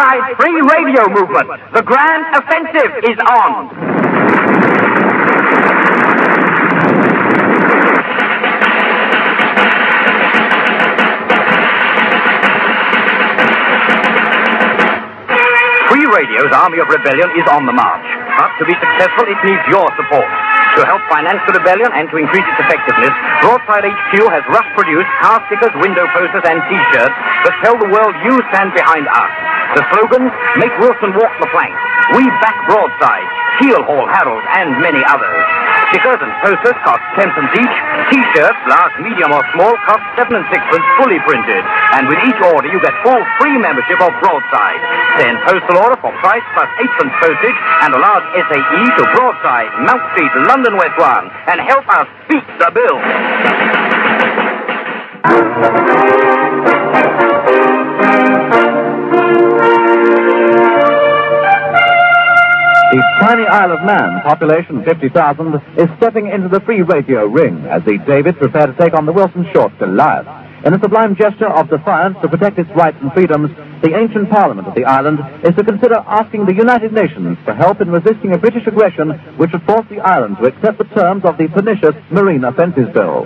worldwide free radio movement. The grand offensive is on. Free Radio's Army of Rebellion is on the march. But to be successful, it needs your support. To help finance the rebellion and to increase its effectiveness, Broadside HQ has rough-produced car stickers, window posters, and T-shirts that tell the world you stand behind us. The slogans, Make Wilson Walk the Plank, We Back Broadside, Keel Hall Herald, and many others. Stickers and posters cost 10 cents each. T-shirts, large, medium, or small, cost 7 and 6 pence fully printed. And with each order, you get full free membership of Broadside. Send postal order for price plus 8 pence postage and a large SAE to Broadside, Mount Street, London West 1, and help us beat the bill. The tiny Isle of Man, population 50,000, is stepping into the free radio ring as the David prepare to take on the Wilson Short Goliath. In a sublime gesture of defiance to protect its rights and freedoms, the ancient parliament of the island is to consider asking the United Nations for help in resisting a British aggression which would force the island to accept the terms of the pernicious Marine Offences Bill.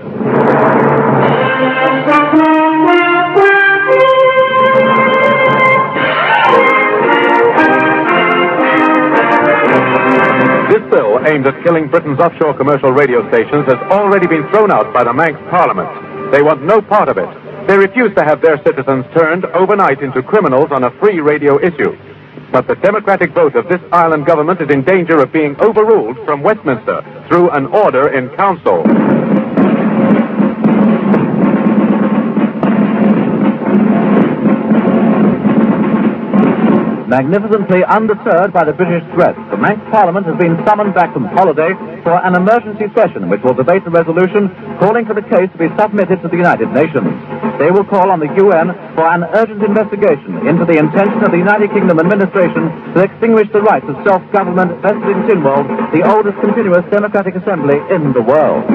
This bill, aimed at killing Britain's offshore commercial radio stations, has already been thrown out by the Manx Parliament. They want no part of it. They refuse to have their citizens turned overnight into criminals on a free radio issue. But the democratic vote of this island government is in danger of being overruled from Westminster through an order in council. Magnificently undeterred by the British threat, the Manx Parliament has been summoned back from holiday for an emergency session which will debate a resolution calling for the case to be submitted to the United Nations. They will call on the UN for an urgent investigation into the intention of the United Kingdom administration to extinguish the rights of self-government vested in Tynwald, the oldest continuous democratic assembly in the world.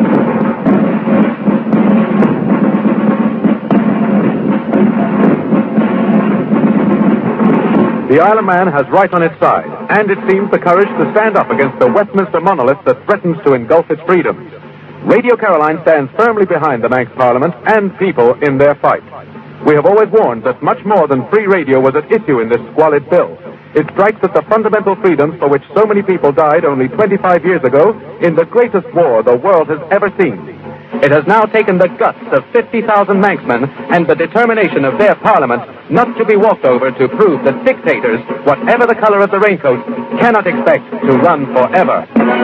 The Isle of Man has right on its side, and it seems the courage to stand up against the Westminster monolith that threatens to engulf its freedoms. Radio Caroline stands firmly behind the Manx Parliament and people in their fight. We have always warned that much more than free radio was at issue in this squalid bill. It strikes at the fundamental freedoms for which so many people died only 25 years ago in the greatest war the world has ever seen. It has now taken the guts of 50,000 Manxmen and the determination of their parliament not to be walked over to prove that dictators, whatever the color of the raincoat, cannot expect to run forever.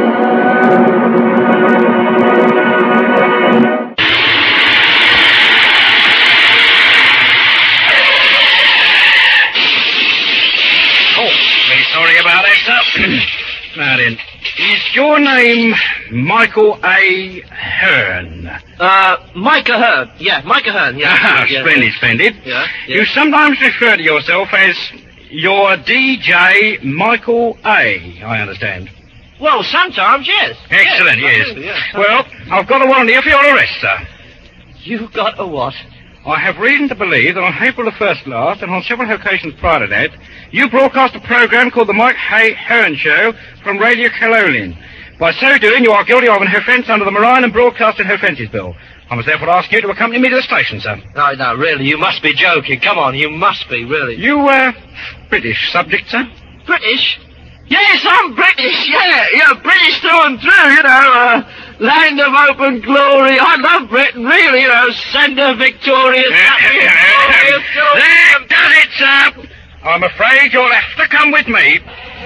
Oh, very sorry about that, sir. Now then, is your name Michael A. Hearn? Micah Hearn. Yeah, Micah Hearn, yeah. Ah, splendid, splendid. Yeah. You sometimes refer to yourself as your DJ Michael A., I understand. Well, sometimes, yes. Excellent, yes. I do, yeah. Well, I've got a warrant here for your arrest, sir. You've got a what? I have reason to believe that on April the 1st last, and on several occasions prior to that, you broadcast a program called the Mike Hearn Show from Radio Caroline. By so doing, you are guilty of an offence under the Marine and Broadcasting Offences Bill. I must therefore ask you to accompany me to the station, sir. No, really, you must be joking. Come on, you must be, really. You, British subject, sir? British? Yes, I'm British, yeah, British through and through, you know, land of open glory. I love Britain, really, you know, sender victorious. There does it, sir. I'm afraid you'll have to come with me.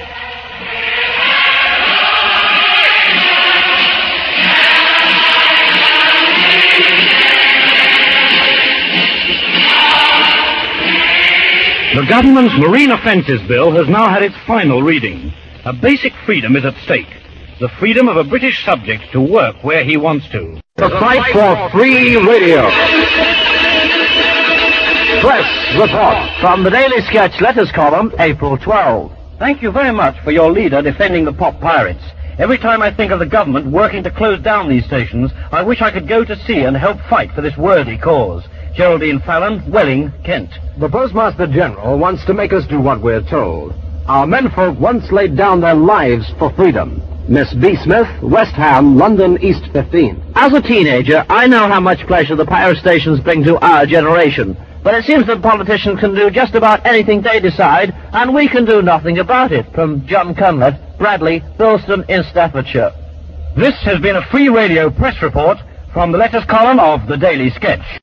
The government's Marine Offences Bill has now had its final reading. A basic freedom is at stake. The freedom of a British subject to work where he wants to. The fight for free radio. Press report from the Daily Sketch Letters column, April 12. Thank you very much for your leader defending the pop pirates. Every time I think of the government working to close down these stations, I wish I could go to sea and help fight for this worthy cause. Geraldine Fallon, Welling, Kent. The Postmaster General wants to make us do what we're told. Our menfolk once laid down their lives for freedom. Miss B. Smith, West Ham, London East 15. As a teenager, I know how much pleasure the pirate stations bring to our generation. But it seems that politicians can do just about anything they decide, and we can do nothing about it. From John Cunliffe, Bradley, Bilston in Staffordshire. This has been a Free Radio press report from the letters column of the Daily Sketch.